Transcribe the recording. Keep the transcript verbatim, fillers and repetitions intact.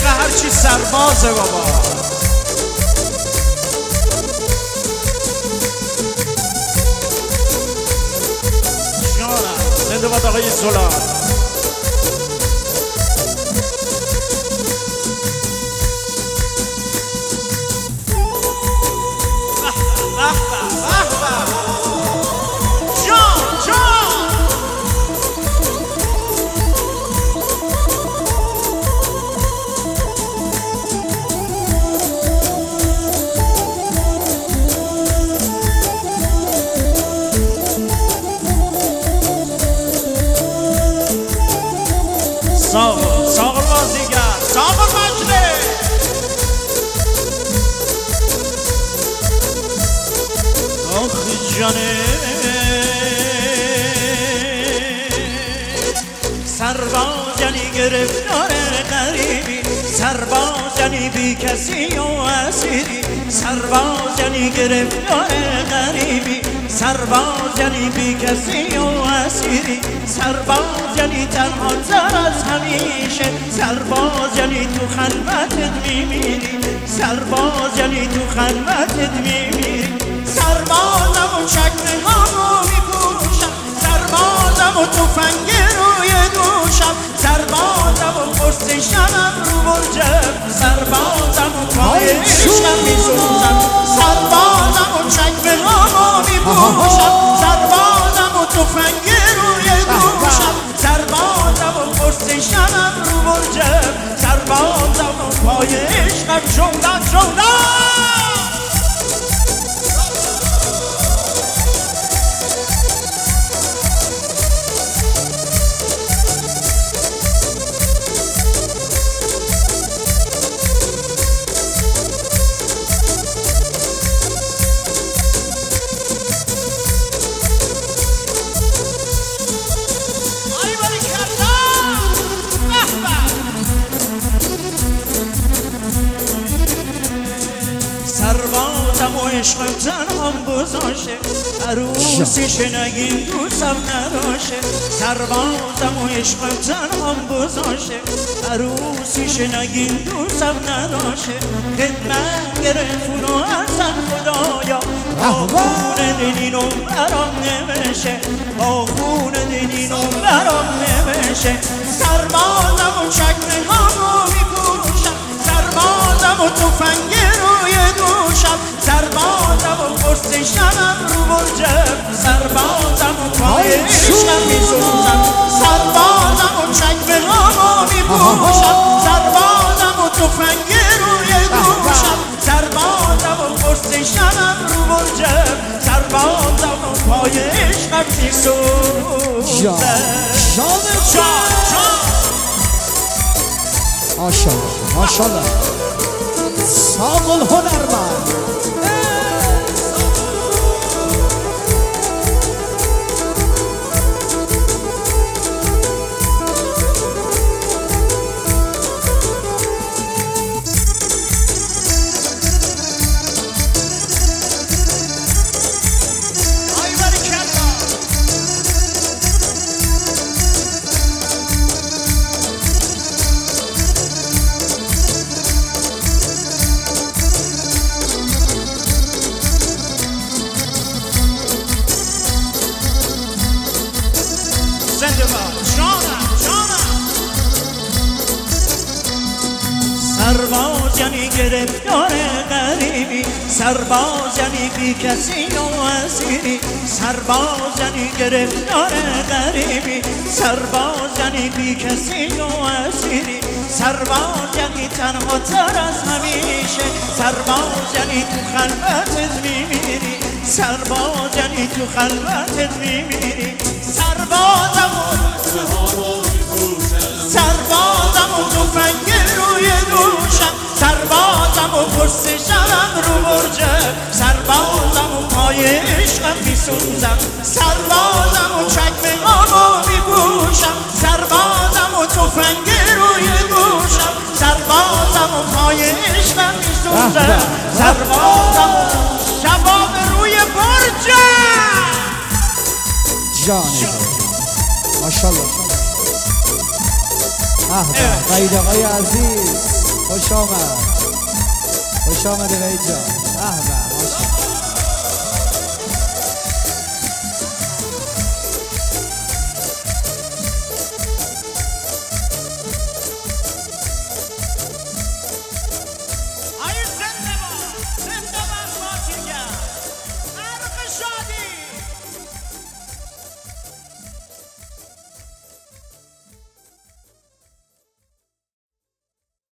عشق هرچی سربازه بابا. جانم زنده باد آقای زلال. ساقل ساقل بازیگر ساقل مجده آخ جانه سرباز یعنی گرفتار غریبی، سرباز یعنی بی کسی و اسیری، سرباز یعنی گرفتار غریبی، سرباز یعنی بی کسی و اسیری، سرباز یعنی تنها تر از همیشه، سرباز یعنی تو خلوتت میمیری، سرباز یعنی تو خلوتت میمیری، سربازم و چکمه هامو میپوشم، سربازم و تفنگ روی دوشم، سربازم و قرص شمم رو برجم، سربازم و پای عشقم میسوزم، سربازم و چکمه هامو میپوشم، سربازم و تفنگ روی دوشم، سربازم و قرص شمم رو برجم، سربازم و پای عشقم شوندم شوندم. سربازم و عشقم تنهام گذاشته، عروسیش نگین دوستم نداشته، سربازم و عشقم تنهام گذاشته، عروسیش نگین دوستم نداشته، خدمت گرفون و ازم خدایا با خون دلینو برام نمیشه، با خون دلینو برام نمیشه، سربازم و چکمه هامو میپوشم، سربازم و تفنگ روی دوشم، سربازم و قرص شمم رو برجم، سربازم و پای عشقم میسوزم، سربازم و چکمه هامو میپوشم، سربازم و تفنگ روی دوشم، سربازم و قرص شمم رو برجم، سربازم و پای عشقم میسوزم. ماشاءالله ماشاءالله ساقل هنرمند. سرباز یعنی گرفتار غریبی، سرباز یعنی بی کسی و اسیری، سرباز یعنی گرفتار غریبی، سرباز یعنی بی کسی و اسیری، سرباز یعنی تنها تر از همیشه، سرباز یعنی تو خلوتت میمیری، سرباز یعنی تو خلوتت میمیری، سربازم و سربازم و تفنگ روی دوشم، سربازم و قرص شمم رو برجم، سربازم و پای عشقم میسوزم، سربازم و چکمه هامو میپوشم، سربازم و تفنگ روی دوشم، سربازم و پای عشقم میسوزم، سربازم و شباب روی برجم. جانه ماشاءالله. اه قید آقای عزیز خوش آمد خوش آمده وحید جان. به به